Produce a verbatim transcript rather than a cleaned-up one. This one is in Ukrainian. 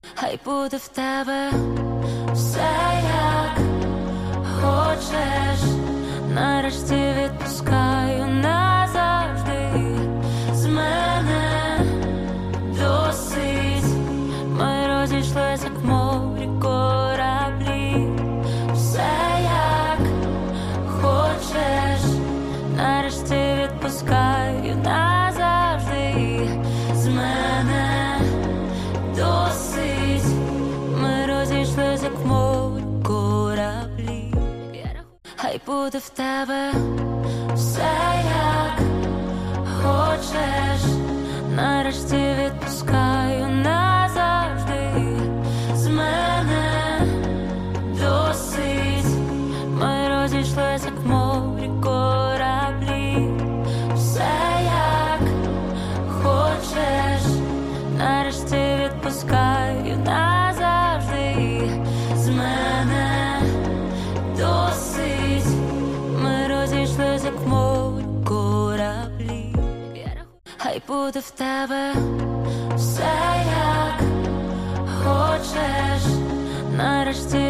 Хай буде в тебе все як хочеш. Нарешті відпускаю назавжди. З мене досить. Ми розійшлися, як морі кораблі. Все як хочеш. Нарешті відпускаю назавжди. З мене досить. Ми розійшлися, як морі кораблі. Хай буде в тебе все як хочеш. Нарешті відпускаю назавжди. З мене досить. Ми розійшлися, як морі кораблі. Все як хочеш. Нарешті відпускаю назавжди. З мене досить. Ми розійшлися, як морі кораблі. Хай буде в тебе все як хочеш. Нарешті